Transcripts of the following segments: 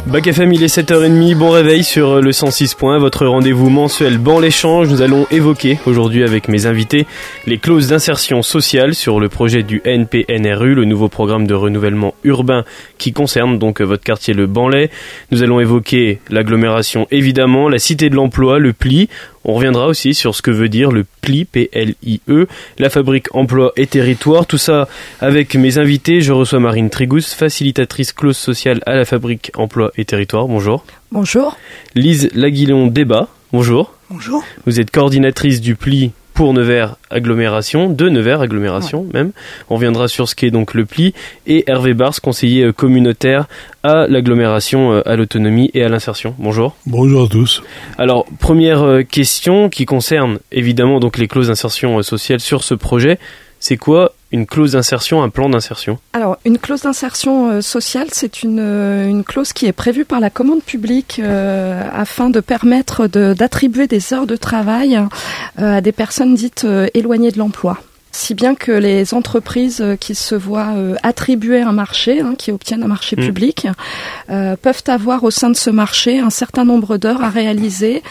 Bac FM, il est 7h30, bon réveil sur le 106 points, votre rendez-vous mensuel Ban l'échange. Nous allons évoquer aujourd'hui avec mes invités les clauses d'insertion sociale sur le projet du NPNRU, le nouveau programme de renouvellement urbain qui concerne donc votre quartier le Banlais. Nous allons évoquer l'agglomération évidemment, la cité de l'emploi, le PLI. On reviendra aussi sur ce que veut dire le PLI, P-L-I-E, la fabrique emploi et territoire. Tout ça avec mes invités. Je reçois Marine Trigous, facilitatrice clause sociale à la fabrique emploi et territoire. Bonjour. Bonjour. Lise Laguillon-Débat. Bonjour. Bonjour. Vous êtes coordinatrice du PLI pour Nevers Agglomération, de Nevers Agglomération même. On reviendra sur ce qu'est donc le PLI. Et Hervé Bars, conseiller communautaire à l'agglomération, à l'autonomie et à l'insertion. Bonjour. Bonjour à tous. Alors, première question qui concerne évidemment donc les clauses d'insertion sociale sur ce projet. C'est quoi une clause d'insertion, un plan d'insertion ? Alors, une clause d'insertion sociale, c'est une clause qui est prévue par la commande publique afin de permettre d'attribuer des heures de travail à des personnes dites éloignées de l'emploi. Si bien que les entreprises qui se voient attribuer un marché, qui obtiennent un marché public, peuvent avoir au sein de ce marché un certain nombre d'heures à réaliser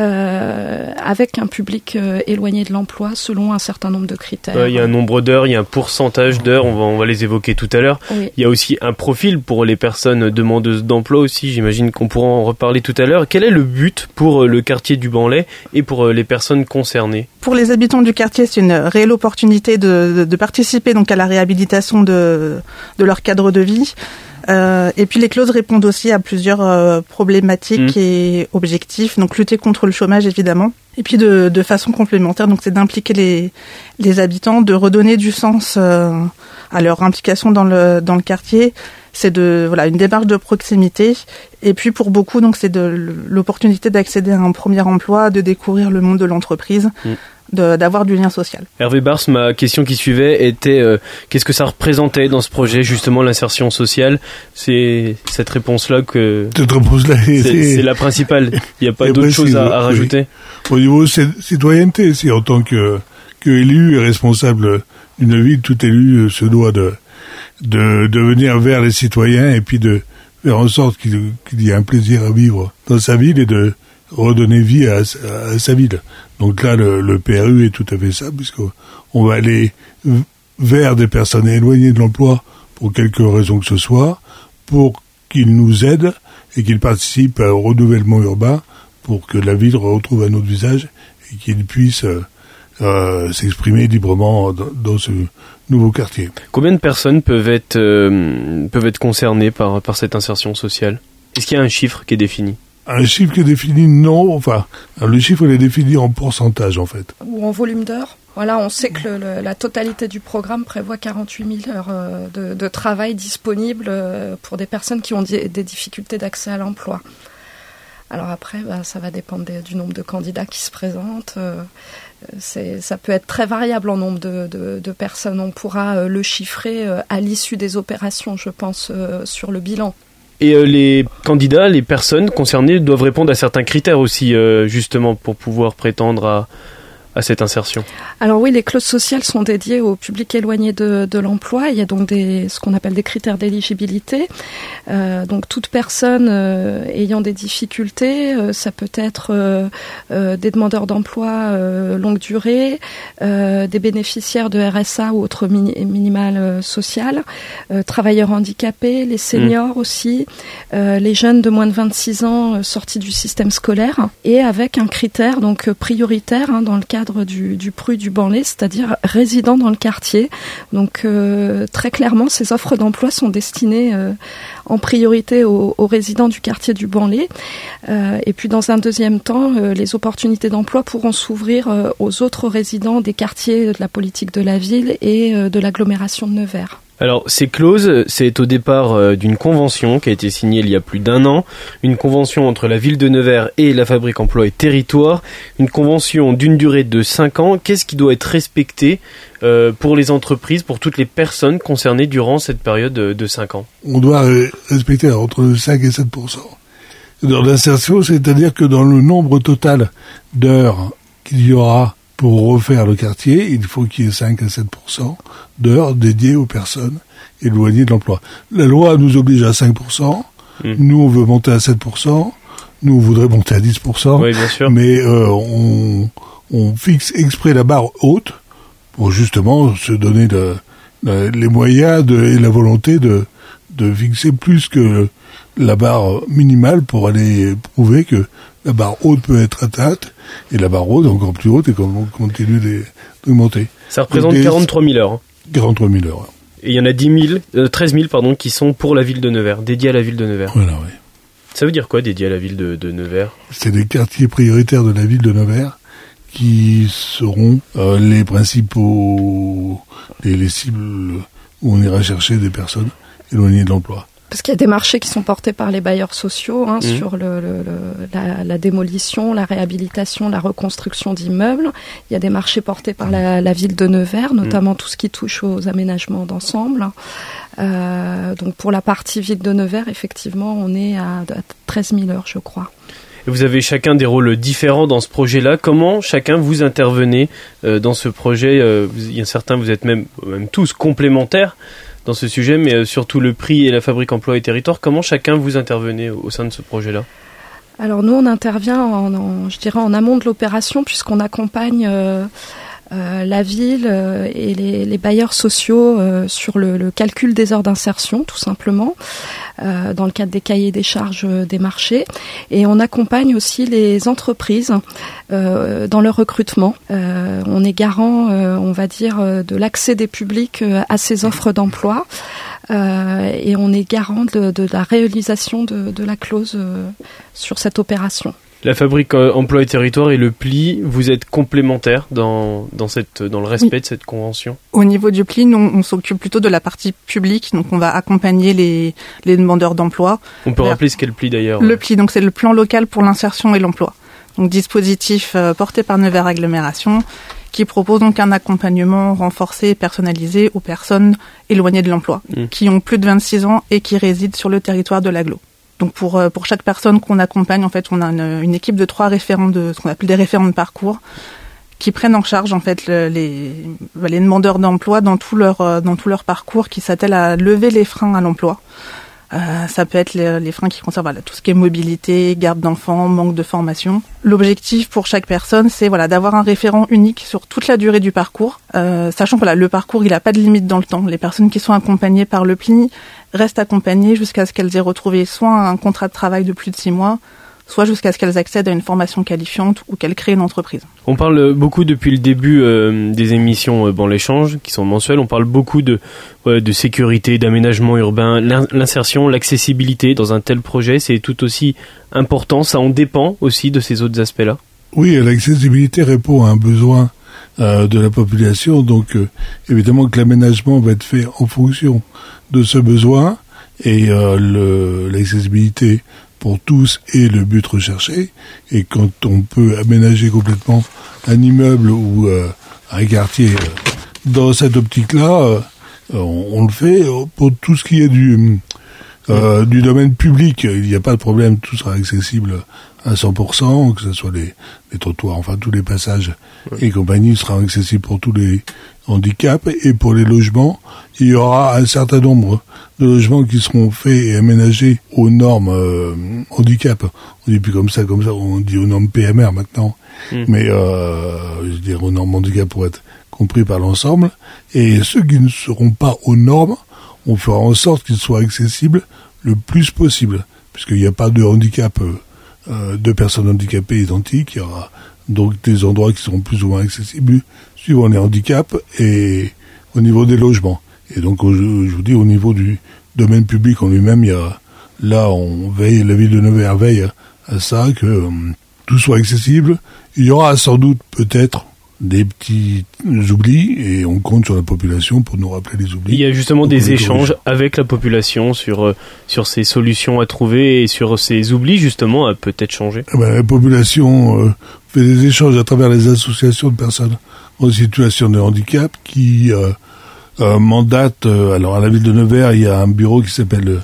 avec un public éloigné de l'emploi selon un certain nombre de critères. Il y a un nombre d'heures, il y a un pourcentage d'heures, on va les évoquer tout à l'heure. Oui. Il y a aussi un profil pour les personnes demandeuses d'emploi aussi, j'imagine qu'on pourra en reparler tout à l'heure. Quel est le but pour le quartier du Banlais et pour les personnes concernées ? Pour les habitants du quartier, c'est une réelle opportunité de participer donc à la réhabilitation de leur cadre de vie. Et puis les clauses répondent aussi à plusieurs problématiques et objectifs. Donc lutter contre le chômage évidemment. Et puis de façon complémentaire, donc c'est d'impliquer les habitants, de redonner du sens à leur implication dans le quartier. C'est une démarche de proximité. Et puis pour beaucoup, donc c'est l'opportunité d'accéder à un premier emploi, de découvrir le monde de l'entreprise. D'avoir du lien social. Hervé Bars, ma question qui suivait était qu'est-ce que ça représentait dans ce projet, justement l'insertion sociale ? C'est cette réponse-là que... Cette réponse-là, c'est la principale. Il n'y a pas d'autre chose à rajouter. Au niveau citoyenneté, c'est en tant que élu et responsable d'une ville, tout élu se doit de venir vers les citoyens et puis de faire en sorte qu'il y ait un plaisir à vivre dans sa ville et de redonner vie à sa ville. Donc là, le PRU est tout à fait ça, puisqu'on va aller vers des personnes éloignées de l'emploi pour quelque raison que ce soit, pour qu'ils nous aident et qu'ils participent au renouvellement urbain pour que la ville retrouve un autre visage et qu'ils puissent s'exprimer librement dans ce nouveau quartier. Combien de personnes peuvent être concernées par cette insertion sociale ? Est-ce qu'il y a un chiffre qui est défini ? Un chiffre qui est défini, non. Enfin, le chiffre il est défini en pourcentage en fait. Ou en volume d'heures. Voilà, on sait que la totalité du programme prévoit 48 000 heures de travail disponibles pour des personnes qui ont des difficultés d'accès à l'emploi. Alors après, ça va dépendre du nombre de candidats qui se présentent. Ça peut être très variable en nombre de personnes. On pourra le chiffrer à l'issue des opérations, je pense, sur le bilan. Et les candidats, les personnes concernées doivent répondre à certains critères aussi, justement, pour pouvoir prétendre à cette insertion. Alors oui, les clauses sociales sont dédiées au public éloigné de l'emploi. Il y a donc ce qu'on appelle des critères d'éligibilité. Donc toute personne ayant des difficultés, ça peut être des demandeurs d'emploi longue durée, des bénéficiaires de RSA ou autres minimales sociales, travailleurs handicapés, les seniors aussi, les jeunes de moins de 26 ans sortis du système scolaire, et avec un critère donc prioritaire dans le cadre du PRU du Banlais, c'est-à-dire résidents dans le quartier. Donc très clairement, ces offres d'emploi sont destinées en priorité aux résidents du quartier du Banlais. Et puis dans un deuxième temps, les opportunités d'emploi pourront s'ouvrir aux autres résidents des quartiers de la politique de la ville et de l'agglomération de Nevers. Alors, ces clauses, c'est au départ d'une convention qui a été signée il y a plus d'1 an, une convention entre la ville de Nevers et la fabrique emploi et territoire, une convention d'une durée de 5 ans. Qu'est-ce qui doit être respecté pour les entreprises, pour toutes les personnes concernées durant cette période de 5 ans ? On doit respecter entre 5 et 7% d'heures d'insertion, c'est-à-dire que dans le nombre total d'heures qu'il y aura pour refaire le quartier, il faut qu'il y ait 5 à 7% d'heures dédiées aux personnes éloignées de l'emploi. La loi nous oblige à 5%. Nous, on veut monter à 7%. Nous, on voudrait monter à 10%. Oui, bien sûr. Mais on fixe exprès la barre haute pour justement se donner les moyens et la volonté de fixer plus que la barre minimale pour aller prouver que la barre haute peut être atteinte et la barre haute encore plus haute et qu'on continue d'augmenter. Ça représente 43 000 heures. 43 000 heures. Et il y en a 13 000 qui sont pour la ville de Nevers, dédiés à la ville de Nevers. Voilà, oui. Ça veut dire quoi, dédié à la ville de Nevers ? C'est les quartiers prioritaires de la ville de Nevers qui seront les principaux, les cibles où on ira chercher des personnes éloignées de l'emploi. Parce qu'il y a des marchés qui sont portés par les bailleurs sociaux sur la démolition, la réhabilitation, la reconstruction d'immeubles. Il y a des marchés portés par la ville de Nevers, notamment tout ce qui touche aux aménagements d'ensemble. Donc pour la partie ville de Nevers, effectivement, on est à 13 000 heures, je crois. Et vous avez chacun des rôles différents dans ce projet-là. Comment chacun vous intervenez dans ce projet ? Il y a certains, vous êtes même tous complémentaires dans ce sujet, mais surtout le prix et la Fabrique Emploi et Territoire. Comment chacun vous intervenez au sein de ce projet-là ? Alors nous, on intervient en amont de l'opération, puisqu'on accompagne la ville et les bailleurs sociaux sur le calcul des heures d'insertion, tout simplement, dans le cadre des cahiers des charges des marchés. Et on accompagne aussi les entreprises dans leur recrutement. On est garant, on va dire, de l'accès des publics à ces offres d'emploi. Et on est garant de la réalisation de la clause sur cette opération. La Fabrique Emploi et Territoire et le PLI, vous êtes complémentaires dans le respect de cette convention ? Au niveau du PLI, nous, on s'occupe plutôt de la partie publique, donc on va accompagner les demandeurs d'emploi. On peut rappeler ce qu'est le PLI d'ailleurs ? Le PLI, donc c'est le plan local pour l'insertion et l'emploi. Donc dispositif porté par Nevers Agglomération, qui propose donc un accompagnement renforcé et personnalisé aux personnes éloignées de l'emploi, qui ont plus de 26 ans et qui résident sur le territoire de l'agglo. Donc pour chaque personne qu'on accompagne, en fait, on a une équipe de 3 référents de ce qu'on appelle des référents de parcours qui prennent en charge en fait les demandeurs d'emploi dans tout leur parcours, qui s'attellent à lever les freins à l'emploi. Ça peut être les freins qui concernent tout ce qui est mobilité, garde d'enfants, manque de formation. L'objectif pour chaque personne, c'est d'avoir un référent unique sur toute la durée du parcours, sachant que le parcours il n'a pas de limite dans le temps. Les personnes qui sont accompagnées par le PLI restent accompagnées jusqu'à ce qu'elles aient retrouvé soit un contrat de travail de plus de 6 mois, soit jusqu'à ce qu'elles accèdent à une formation qualifiante ou qu'elles créent une entreprise. On parle beaucoup depuis le début des émissions Ban l'échange, qui sont mensuelles, on parle beaucoup de sécurité, d'aménagement urbain, l'insertion, l'accessibilité dans un tel projet, c'est tout aussi important, ça en dépend aussi de ces autres aspects-là ? Oui, l'accessibilité répond à un besoin de la population, donc évidemment que l'aménagement va être fait en fonction de ce besoin, et l'accessibilité pour tous est le but recherché. Et quand on peut aménager complètement un immeuble ou un quartier dans cette optique-là, on le fait. Pour tout ce qui est du domaine public, il n'y a pas de problème, tout sera accessible à 100%, que ce soit les trottoirs, enfin tous les passages et compagnie sera accessible pour tous les handicaps. Et pour les logements, il y aura un certain nombre de logements qui seront faits et aménagés aux normes handicap. On dit plus comme ça, on dit aux normes PMR maintenant, mais je veux dire aux normes handicap pour être compris par l'ensemble. Et ceux qui ne seront pas aux normes, on fera en sorte qu'ils soient accessibles le plus possible, puisqu'il n'y a pas de handicap, de personnes handicapées identiques. Il y aura donc des endroits qui seront plus ou moins accessibles suivant les handicaps et au niveau des logements. Et donc, je vous dis, au niveau du domaine public en lui-même, la ville de Nevers veille à ça, que tout soit accessible. Il y aura sans doute peut-être des petits oublis, et on compte sur la population pour nous rappeler les oublis. Il y a justement des échanges avec la population sur ces solutions à trouver et sur ces oublis justement à peut-être changer. La population fait des échanges à travers les associations de personnes en situation de handicap qui mandatent. Alors à la ville de Nevers, il y a un bureau qui s'appelle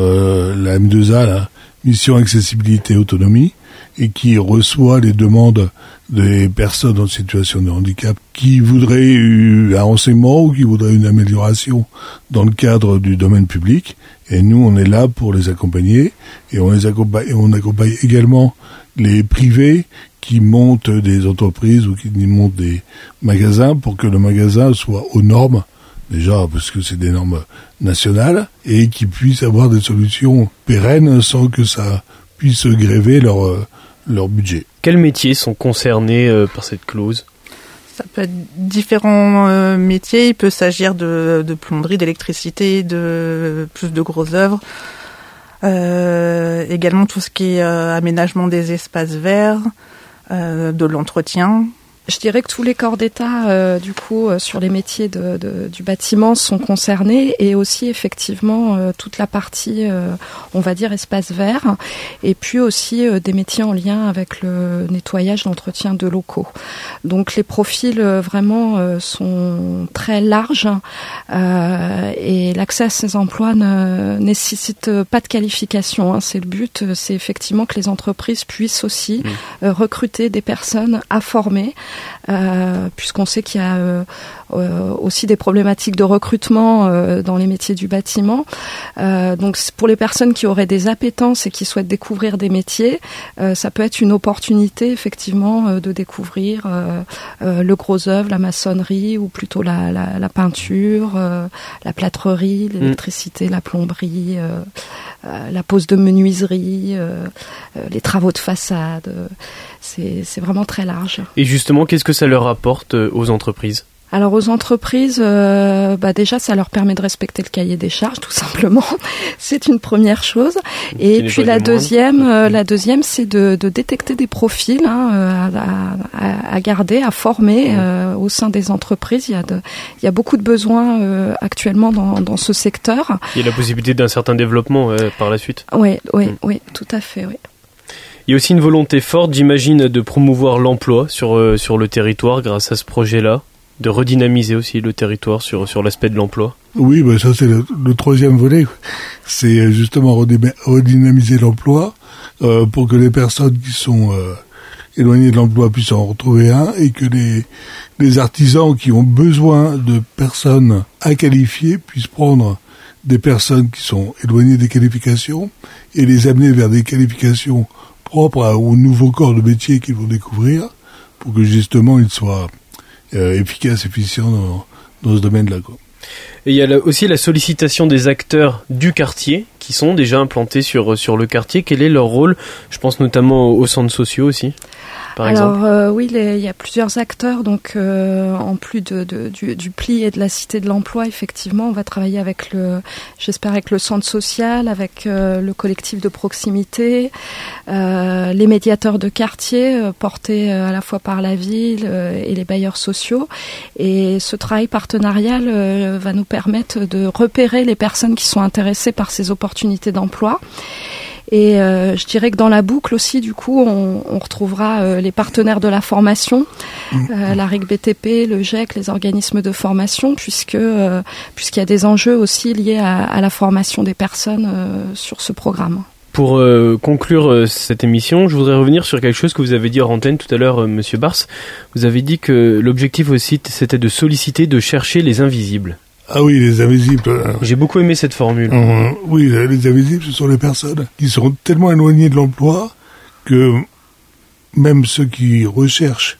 la M2A, la Mission Accessibilité Autonomie, et qui reçoit les demandes des personnes en situation de handicap qui voudraient un renseignement ou qui voudraient une amélioration dans le cadre du domaine public. Et nous, on est là pour les accompagner. Et on accompagne également les privés qui montent des entreprises ou qui montent des magasins pour que le magasin soit aux normes, déjà parce que c'est des normes nationales, et qu'ils puissent avoir des solutions pérennes sans que ça puisse gréver leur budget. Quels métiers sont concernés par cette clause ? Ça peut être différents métiers. Il peut s'agir de plomberie, d'électricité, de plus de grosses œuvres. Également tout ce qui est aménagement des espaces verts, de l'entretien. Je dirais que tous les corps d'État, sur les métiers du bâtiment sont concernés, et aussi effectivement toute la partie, on va dire, espace vert, et puis aussi des métiers en lien avec le nettoyage, l'entretien de locaux. Donc les profils vraiment sont très larges, et l'accès à ces emplois ne nécessite pas de qualification, hein. C'est le but, c'est effectivement que les entreprises puissent aussi recruter des personnes à former. Puisqu'on sait qu'il y a aussi des problématiques de recrutement dans les métiers du bâtiment. Donc pour les personnes qui auraient des appétences et qui souhaitent découvrir des métiers, ça peut être une opportunité effectivement de découvrir le gros œuvre, la maçonnerie, ou plutôt la peinture, la plâtrerie, l'électricité, la plomberie, la pose de menuiserie, les travaux de façade. C'est vraiment très large. Et justement, qu'est-ce que ça leur apporte aux entreprises ? Alors aux entreprises, déjà ça leur permet de respecter le cahier des charges, tout simplement. C'est une première chose. Et puis la deuxième, c'est de détecter des profils à garder, à former au sein des entreprises. Il y a beaucoup de besoins actuellement dans ce secteur. Il y a la possibilité d'un certain développement par la suite. Oui, tout à fait, oui. Il y a aussi une volonté forte, j'imagine, de promouvoir l'emploi sur le territoire grâce à ce projet-là, de redynamiser aussi le territoire sur l'aspect de l'emploi. Oui, ça c'est le troisième volet. C'est justement redynamiser l'emploi pour que les personnes qui sont éloignées de l'emploi puissent en retrouver un, et que les artisans qui ont besoin de personnes à qualifier puissent prendre des personnes qui sont éloignées des qualifications et les amener vers des qualifications propres aux nouveaux corps de métier qu'ils vont découvrir, pour que justement ils soient efficaces, efficients dans ce domaine-là, quoi. Et il y a aussi la sollicitation des acteurs du quartier qui sont déjà implantés sur le quartier. Quel est leur rôle ? Je pense notamment aux centres sociaux aussi, par exemple. Oui, il y a plusieurs acteurs. Donc, en plus du PLI et de la Cité de l'Emploi, effectivement, on va travailler avec le centre social, avec le collectif de proximité, les médiateurs de quartier portés à la fois par la ville et les bailleurs sociaux. Et ce travail partenarial va nous permettre de repérer les personnes qui sont intéressées par ces opportunités d'emploi. Et je dirais que dans la boucle aussi, du coup, on retrouvera les partenaires de la formation, la RIC BTP, le GEC, les organismes de formation, puisqu'il y a des enjeux aussi liés à la formation des personnes sur ce programme. Pour conclure cette émission, je voudrais revenir sur quelque chose que vous avez dit hors antenne tout à l'heure, Monsieur Bars. Vous avez dit que l'objectif aussi, c'était de solliciter, de chercher les invisibles. Ah oui, les invisibles. J'ai beaucoup aimé cette formule. Oui, les invisibles, ce sont les personnes qui sont tellement éloignées de l'emploi que même ceux qui recherchent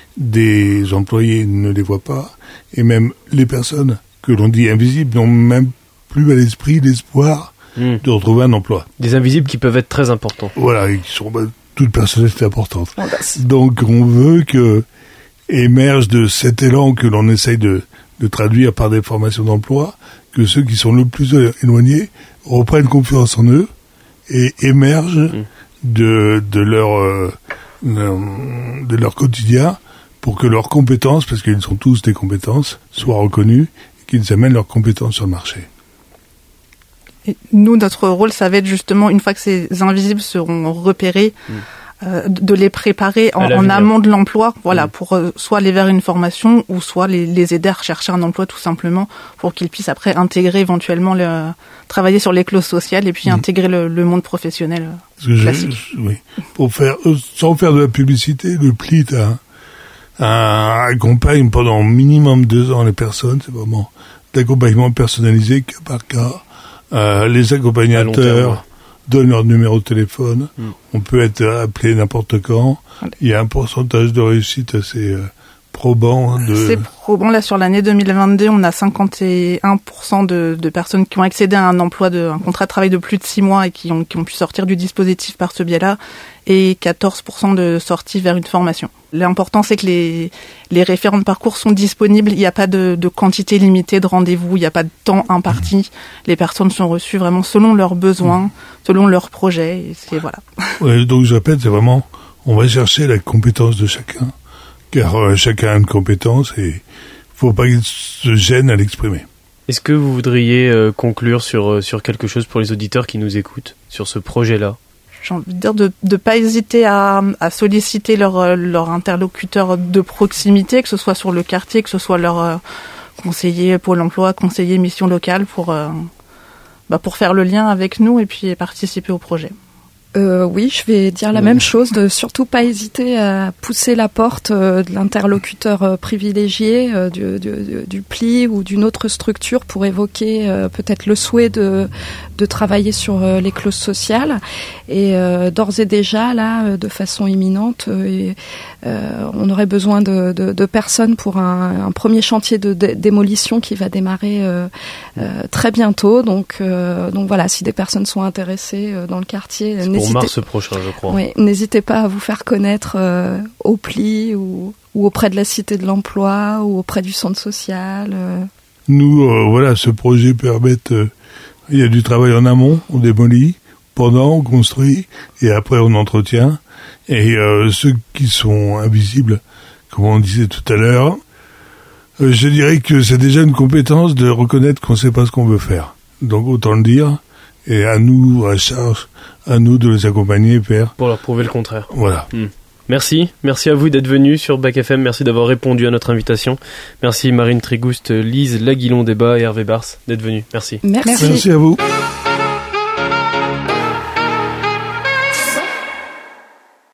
des employés ne les voient pas, et même les personnes que l'on dit invisibles n'ont même plus à l'esprit l'espoir de retrouver un emploi. Des invisibles qui peuvent être très importants. Voilà, et qui sont toute personnalité importante. Donc on veut que émerge de cet élan que l'on essaye de traduire par des formations d'emploi, que ceux qui sont le plus éloignés reprennent confiance en eux et émergent de leur quotidien, pour que leurs compétences, parce qu'ils sont tous des compétences, soient reconnues et qu'ils amènent leurs compétences sur le marché. Et nous, notre rôle, ça va être justement, une fois que ces invisibles seront repérés, de les préparer en amont de l'emploi, pour soit aller vers une formation, ou soit les aider à rechercher un emploi tout simplement, pour qu'ils puissent après intégrer éventuellement travailler sur les clauses sociales et puis intégrer le monde professionnel classique. Oui. Sans faire de la publicité, le PLI accompagne pendant minimum 2 ans les personnes. C'est vraiment d'accompagnement personnalisé, cas par cas, Les accompagnateurs donnent leur numéro de téléphone. On peut être appelé n'importe quand. Il y a un pourcentage de réussite assez probant. C'est probant. Là, sur l'année 2022, on a 51% de personnes qui ont accédé à un emploi, un contrat de travail de plus de 6 mois et qui ont pu sortir du dispositif par ce biais-là, et 14% de sorties vers une formation. L'important, c'est que les référents de parcours sont disponibles. Il n'y a pas de quantité limitée de rendez-vous. Il n'y a pas de temps imparti. Les personnes sont reçues vraiment selon leurs besoins, selon leurs projets. Et c'est, voilà. Ouais, donc, je répète, c'est vraiment, on va chercher la compétence de chacun. Car chacun a une compétence et il ne faut pas qu'il se gêne à l'exprimer. Est-ce que vous voudriez conclure sur quelque chose pour les auditeurs qui nous écoutent, sur ce projet-là ? J'ai envie de dire de ne pas hésiter à solliciter leur interlocuteur de proximité, que ce soit sur le quartier, que ce soit leur conseiller Pôle emploi, conseiller mission locale, pour faire le lien avec nous et puis participer au projet. Oui, je vais dire la même chose, de surtout pas hésiter à pousser la porte de l'interlocuteur privilégié du PLI ou d'une autre structure pour évoquer peut-être le souhait de travailler sur les clauses sociales. Et d'ores et déjà, là, de façon imminente, on aurait besoin de personnes pour un premier chantier de démolition qui va démarrer très bientôt. Donc voilà, si des personnes sont intéressées dans le quartier, pour mars prochain, je crois. Oui, n'hésitez pas à vous faire connaître au PLI ou auprès de la Cité de l'Emploi ou auprès du centre social. Nous, voilà, ce projet permet... il y a du travail en amont, on démolit, pendant on construit, et après on entretient. Et ceux qui sont invisibles, comme on disait tout à l'heure, je dirais que c'est déjà une compétence de reconnaître qu'on ne sait pas ce qu'on veut faire. Donc autant le dire, et à nous, à charge, à nous de les accompagner pour leur prouver le contraire. Voilà. Merci à vous d'être venus sur Bac FM, merci d'avoir répondu à notre invitation. Merci Marine Trigouste, Lise Laguillon-Desbas et Hervé Bars d'être venus. Merci. Merci. Merci à vous.